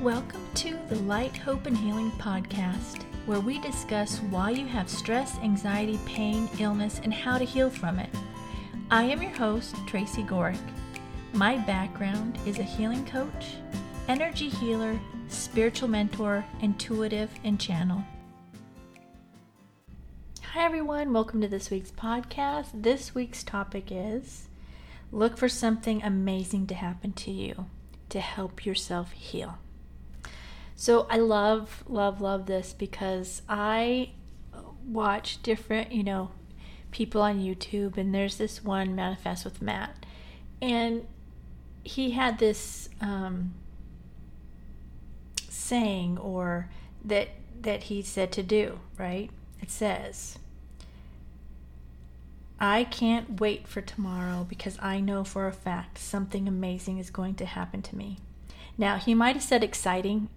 Welcome to the Light, Hope, and Healing podcast, where we discuss why you have stress, anxiety, pain, illness, and how to heal from it. I am your host, Tracy Gorick. My background is a healing coach, energy healer, spiritual mentor, intuitive, and channel. Hi everyone, welcome to this week's podcast. This week's topic is look for something amazing to happen to you to help yourself heal. So I love this because I watch different, people on YouTube, and there's this one, Manifest with Matt, and he had this saying or that he said to do, right? It says, I can't wait for tomorrow because I know for a fact something amazing is going to happen to me. Now, he might have said exciting,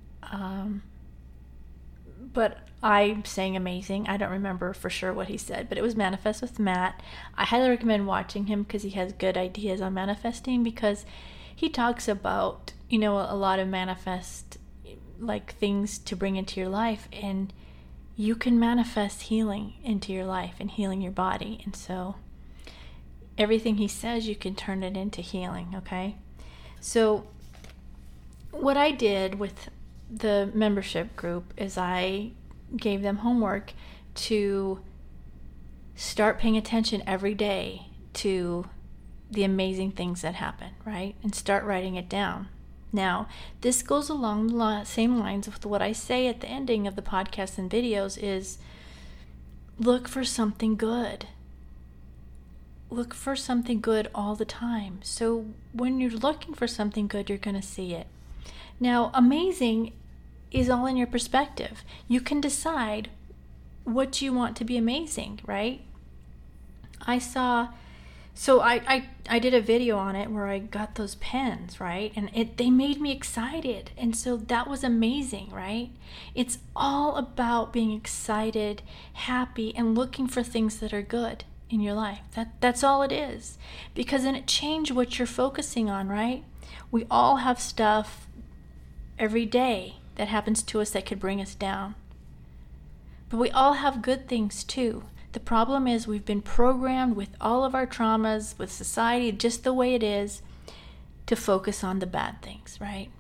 but I'm saying amazing. I don't remember for sure what he said, but it was Manifest with Matt. I highly recommend watching him because he has good ideas on manifesting, because he talks about, a lot of manifest like things to bring into your life, and you can manifest healing into your life and healing your body. And so everything he says, you can turn it into healing, okay? So what I did with the membership group is I gave them homework to start paying attention every day to the amazing things that happen, right? And start writing it down. Now, this goes along the same lines with what I say at the ending of the podcasts and videos is look for something good. Look for something good all the time. So when you're looking for something good, you're going to see it. Now, amazing is all in your perspective. You can decide what you want to be amazing, right? I did a video on it where I got those pens, right? And they made me excited. And so that was amazing, right? It's all about being excited, happy, and looking for things that are good in your life. That's all it is. Because then it changes what you're focusing on, right? We all have stuff every day that happens to us that could bring us down. But we all have good things too. The problem is we've been programmed with all of our traumas, with society just the way it is, to focus on the bad things, right?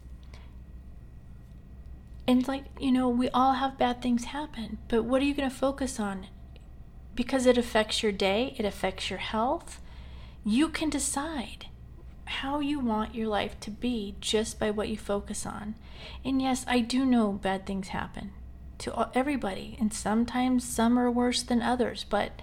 And we all have bad things happen, but what are you going to focus on? Because it affects your day, it affects your health. You can decide how you want your life to be just by what you focus on. And yes, I do know bad things happen to everybody, and sometimes some are worse than others, but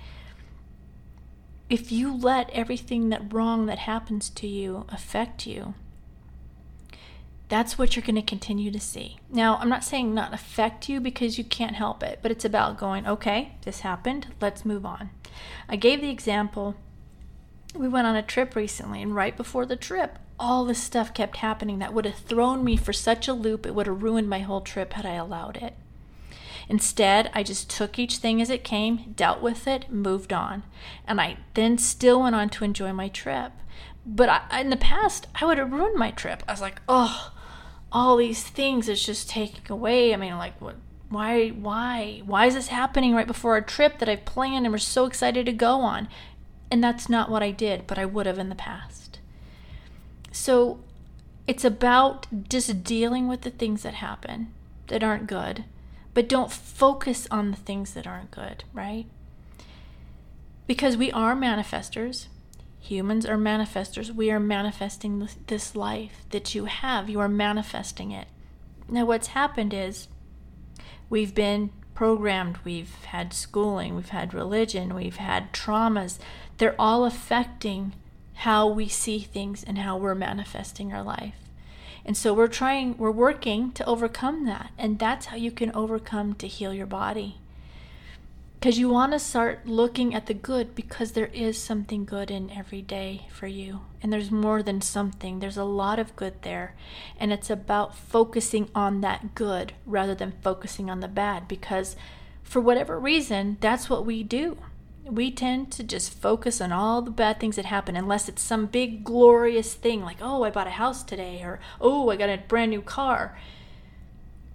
if you let everything wrong that happens to you affect you, that's what you're going to continue to see. Now, I'm not saying not affect you because you can't help it, but it's about going, okay, this happened, let's move on. I gave the example, we went on a trip recently, and right before the trip, all this stuff kept happening that would have thrown me for such a loop. It would have ruined my whole trip had I allowed it. Instead, I just took each thing as it came, dealt with it, moved on. And I then still went on to enjoy my trip. But in the past, I would have ruined my trip. I was like, oh, all these things is just taking away. I mean, what? Why is this happening right before our trip that I've planned and we're so excited to go on? And that's not what I did, but I would have in the past. So it's about just dealing with the things that happen that aren't good, but don't focus on the things that aren't good, right? Because we are manifestors. Humans are manifestors. We are manifesting this life that you have. You are manifesting it. Now, what's happened is we've been programmed. We've had schooling. We've had religion. We've had traumas. They're all affecting how we see things and how we're manifesting our life. And so we're working to overcome that. And that's how you can overcome to heal your body. Because you want to start looking at the good, because there is something good in every day for you. And there's more than something. There's a lot of good there. And it's about focusing on that good rather than focusing on the bad. Because for whatever reason, that's what we do. We tend to just focus on all the bad things that happen, unless it's some big glorious thing like, oh, I bought a house today, or oh, I got a brand new car.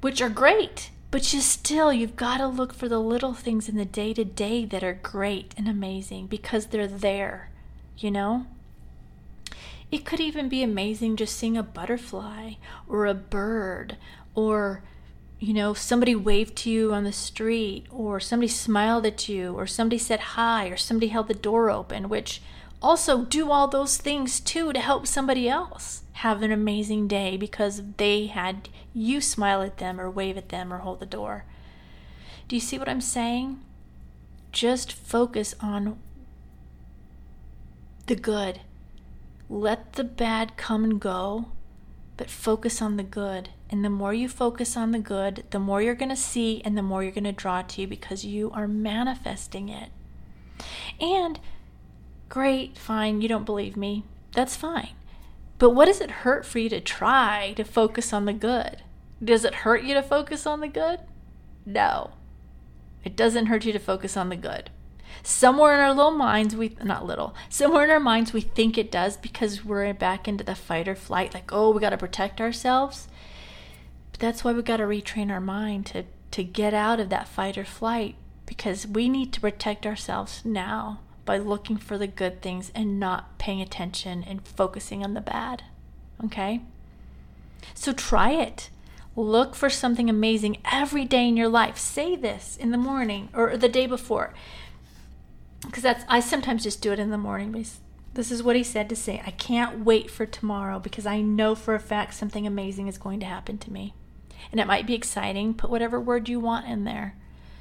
which are great. But you've got to look for the little things in the day-to-day that are great and amazing because they're there, you know? It could even be amazing just seeing a butterfly or a bird or, you know, somebody waved to you on the street or somebody smiled at you or somebody said hi or somebody held the door open, which also do all those things too to help somebody else have an amazing day because they had you smile at them or wave at them or hold the door. Do you see what I'm saying? Just focus on the good. Let the bad come and go, but focus on the good. And the more you focus on the good, the more you're going to see and the more you're going to draw to you because you are manifesting it. And great, fine, you don't believe me. That's fine. But what does it hurt for you to try to focus on the good? Does it hurt you to focus on the good? No. It doesn't hurt you to focus on the good. Somewhere in our little minds, somewhere in our minds we think it does because we're back into the fight or flight, like, oh, we got to protect ourselves. But that's why we got to retrain our mind to get out of that fight or flight, because we need to protect ourselves now by looking for the good things and not paying attention and focusing on the bad. Okay? So try it. Look for something amazing every day in your life. Say this in the morning or the day before. Because I sometimes just do it in the morning. This is what he said to say. I can't wait for tomorrow because I know for a fact something amazing is going to happen to me. And it might be exciting. Put whatever word you want in there.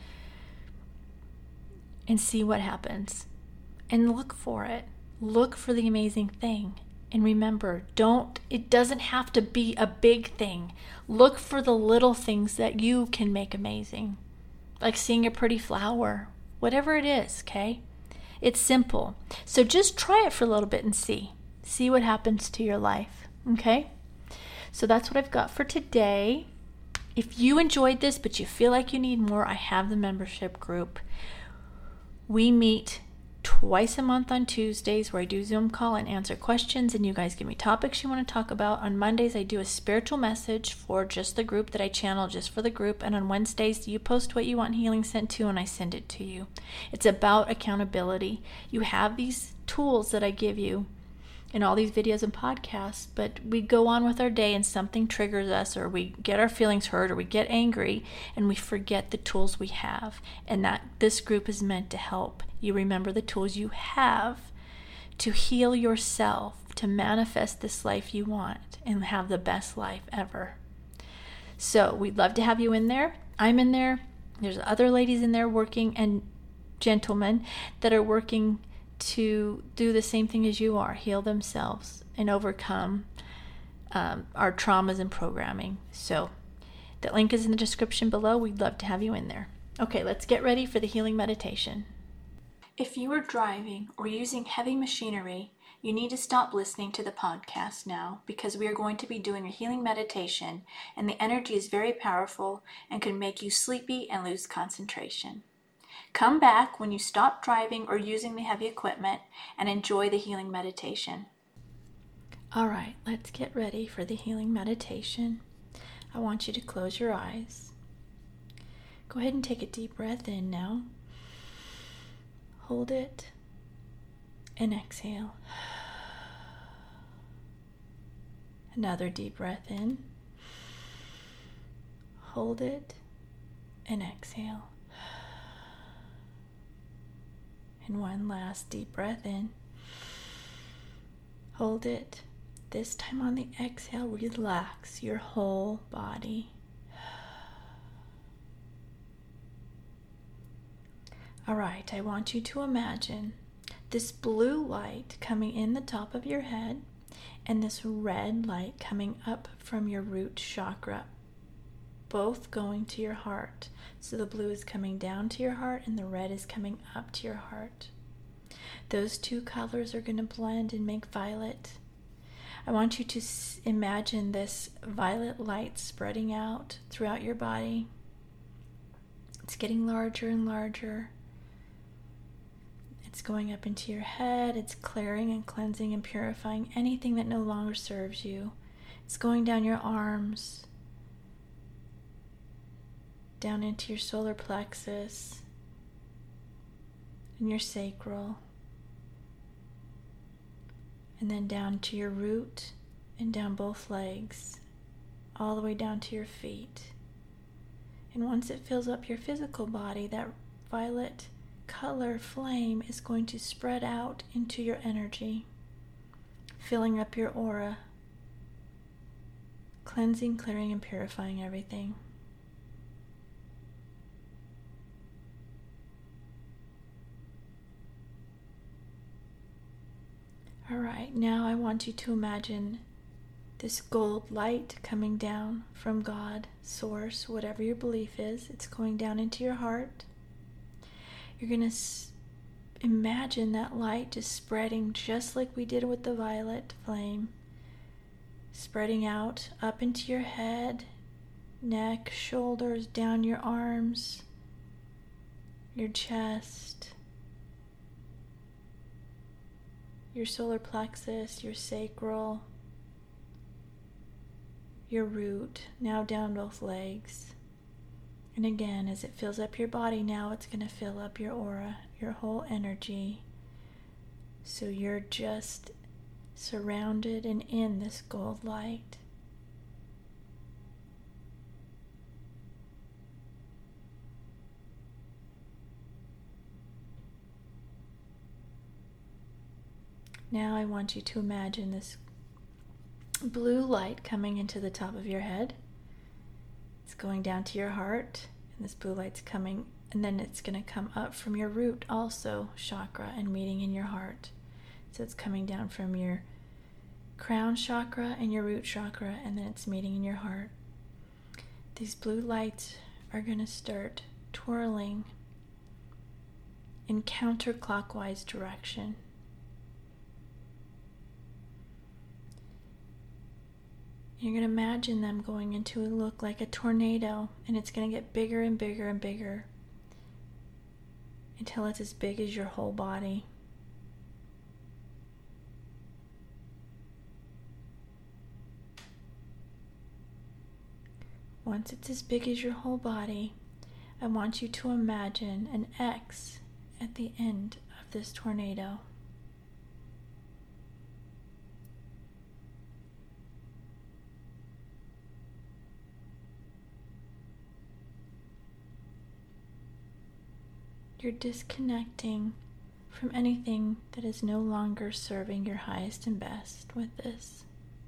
And see what happens. And look for it. Look for the amazing thing. And remember, it doesn't have to be a big thing. Look for the little things that you can make amazing. Like seeing a pretty flower. Whatever it is, okay? It's simple. So just try it for a little bit and see. See what happens to your life, okay? So that's what I've got for today. If you enjoyed this, but you feel like you need more, I have the membership group. We meet twice a month on Tuesdays where I do Zoom call and answer questions, and you guys give me topics you want to talk about. On Mondays, I do a spiritual message for just the group that I channel just for the group. And on Wednesdays, you post what you want healing sent to, and I send it to you. It's about accountability. You have these tools that I give you in all these videos and podcasts, but we go on with our day and something triggers us, or we get our feelings hurt, or we get angry, and we forget the tools we have. And that this group is meant to help you remember the tools you have to heal yourself, to manifest this life you want and have the best life ever. So we'd love to have you in there. I'm in there. There's other ladies in there working, and gentlemen that are working to do the same thing as you are, heal themselves and overcome our traumas and programming. So the link is in the description below. We'd love to have you in there. Okay, let's get ready for the healing meditation. If you are driving or using heavy machinery, you need to stop listening to the podcast now, because we are going to be doing a healing meditation, and the energy is very powerful and can make you sleepy and lose concentration. Come back when you stop driving or using the heavy equipment and enjoy the healing meditation. All right, let's get ready for the healing meditation. I want you to close your eyes. Go ahead and take a deep breath in now. Hold it and exhale. Another deep breath in. Hold it and exhale. And one last deep breath in. Hold it. This time on the exhale, relax your whole body. All right, I want you to imagine this blue light coming in the top of your head and this red light coming up from your root chakra, both going to your heart. So the blue is coming down to your heart and the red is coming up to your heart. Those two colors are going to blend and make violet. I want you to imagine this violet light spreading out throughout your body. It's getting larger and larger. It's going up into your head. It's clearing and cleansing and purifying anything that no longer serves you. It's going down your arms, down into your solar plexus and your sacral, and then down to your root and down both legs, all the way down to your feet. And once it fills up your physical body, that violet color flame is going to spread out into your energy, filling up your aura, cleansing, clearing, and purifying everything. All right, now I want you to imagine this gold light coming down from God, Source, whatever your belief is. It's going down into your heart. You're going to imagine that light just spreading just like we did with the violet flame, spreading out up into your head, neck, shoulders, down your arms, your chest, your solar plexus, your sacral, your root, now down both legs. And again, as it fills up your body, now it's going to fill up your aura, your whole energy. So you're just surrounded and in this gold light. Now I want you to imagine this blue light coming into the top of your head. It's going down to your heart, and this blue light's coming, and then it's going to come up from your root also chakra and meeting in your heart. So it's coming down from your crown chakra and your root chakra, and then it's meeting in your heart. These blue lights are going to start twirling in counterclockwise direction. You're going to imagine them going into a look like a tornado, and it's going to get bigger and bigger and bigger until it's as big as your whole body. Once it's as big as your whole body, I want you to imagine an X at the end of this tornado. You're disconnecting from anything that is no longer serving your highest and best with this.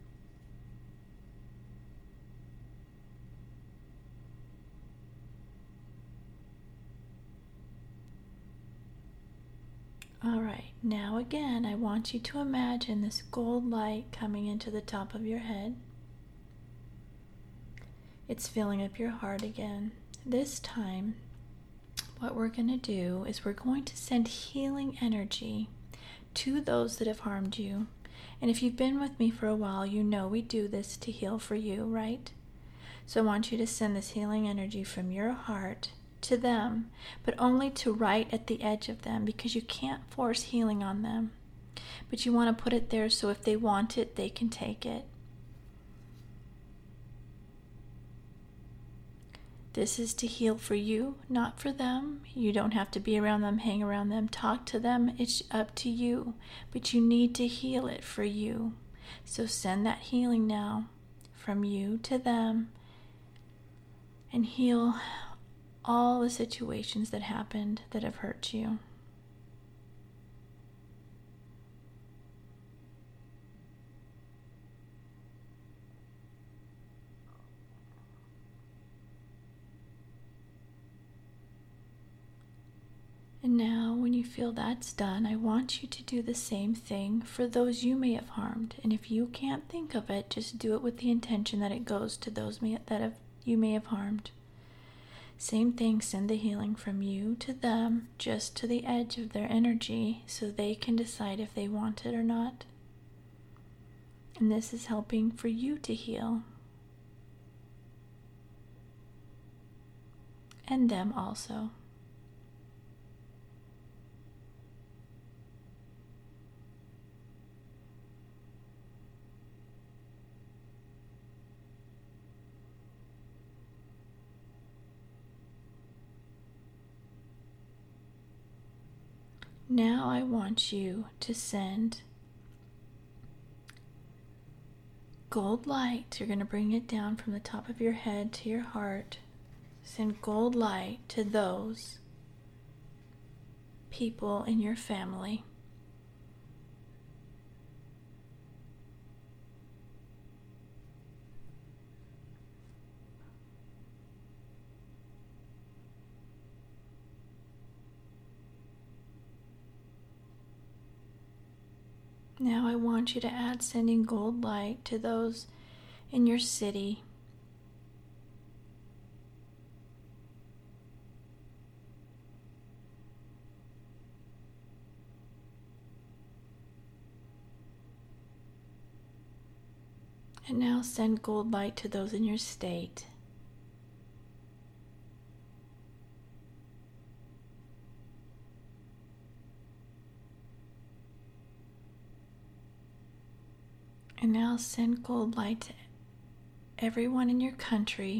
All right, now again, I want you to imagine this gold light coming into the top of your head. It's filling up your heart again. This time, what we're going to do is we're going to send healing energy to those that have harmed you. And if you've been with me for a while, you know we do this to heal for you, right? So I want you to send this healing energy from your heart to them, but only to right at the edge of them, because you can't force healing on them. But you want to put it there so if they want it, they can take it. This is to heal for you, not for them. You don't have to be around them, hang around them, talk to them. It's up to you. But you need to heal it for you. So send that healing now from you to them and heal all the situations that happened that have hurt you. And now, when you feel that's done, I want you to do the same thing for those you may have harmed. And if you can't think of it, just do it with the intention that it goes to those you may have harmed. Same thing, send the healing from you to them, just to the edge of their energy, so they can decide if they want it or not. And this is helping for you to heal. And them also. Now I want you to send gold light. You're going to bring it down from the top of your head to your heart. Send gold light to those people in your family. Now I want you to add sending gold light to those in your city. And now send gold light to those in your state. And now send gold light to everyone in your country.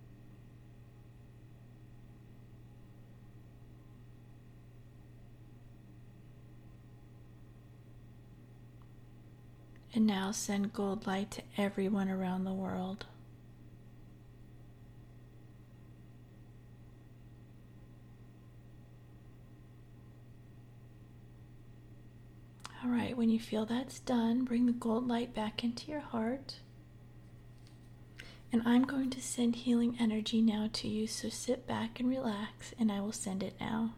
And now send gold light to everyone around the world. All right, when you feel that's done, bring the gold light back into your heart. And I'm going to send healing energy now to you, so sit back and relax, and I will send it now.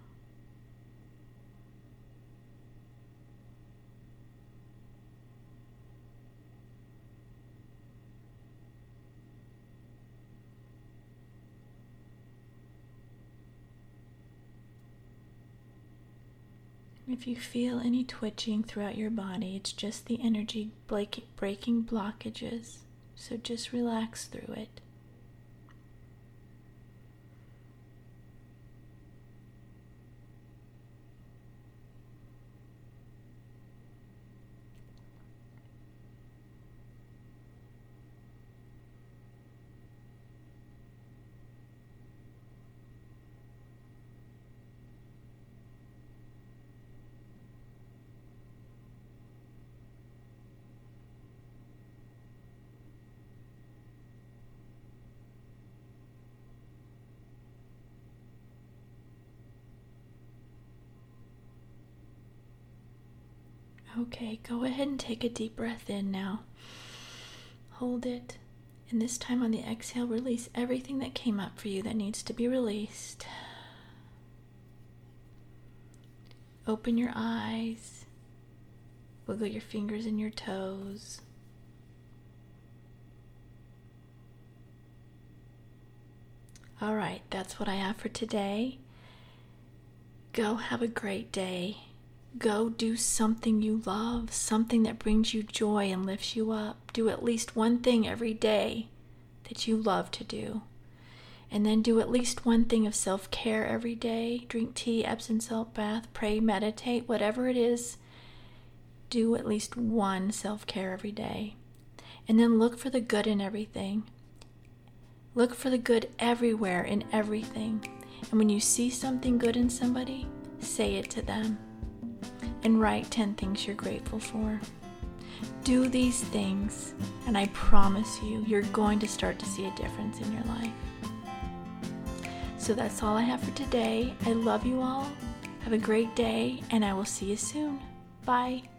If you feel any twitching throughout your body, it's just the energy breaking blockages. So just relax through it. Okay, go ahead and take a deep breath in now. Hold it. And this time on the exhale, release everything that came up for you that needs to be released. Open your eyes. Wiggle your fingers and your toes. All right, that's what I have for today. Go have a great day. Go do something you love, something that brings you joy and lifts you up. Do at least one thing every day that you love to do. And then do at least one thing of self-care every day. Drink tea, Epsom salt bath, pray, meditate, whatever it is. Do at least one self-care every day. And then look for the good in everything. Look for the good everywhere in everything. And when you see something good in somebody, say it to them. And write 10 things you're grateful for. Do these things, and I promise you, you're going to start to see a difference in your life. So that's all I have for today. I love you all. Have a great day, and I will see you soon. Bye.